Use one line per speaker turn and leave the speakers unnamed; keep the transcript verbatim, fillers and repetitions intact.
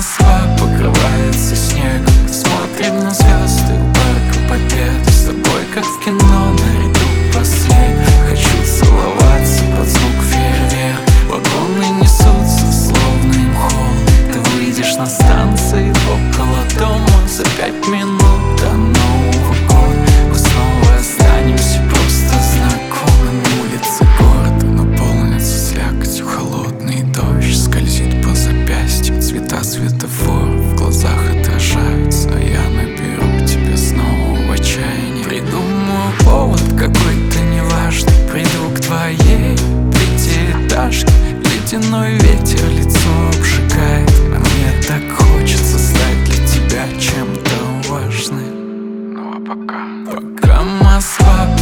Москва покрывается снегом, смотрим на звезды у Парка Победы. С тобой как в кино, наряду последних. Хочу целоваться под звук фейерверк. Вагоны несутся, словно им холод. Ты выйдешь на станции около дома за пять минут до Нового года. Мы снова останемся просто знакомыми. Улицы города наполнятся слякотью, холодный дождь скользит по запястью. Цвета светофоров в глазах отражаются, а я наберу тебя снова в отчаянии. Придумаю повод какой-то неважный, приду к твоей пятиэтажке. Ледяной ветер лицо обжигает, а мне так хочется стать для тебя чем-то важным. Ну а пока, пока Москва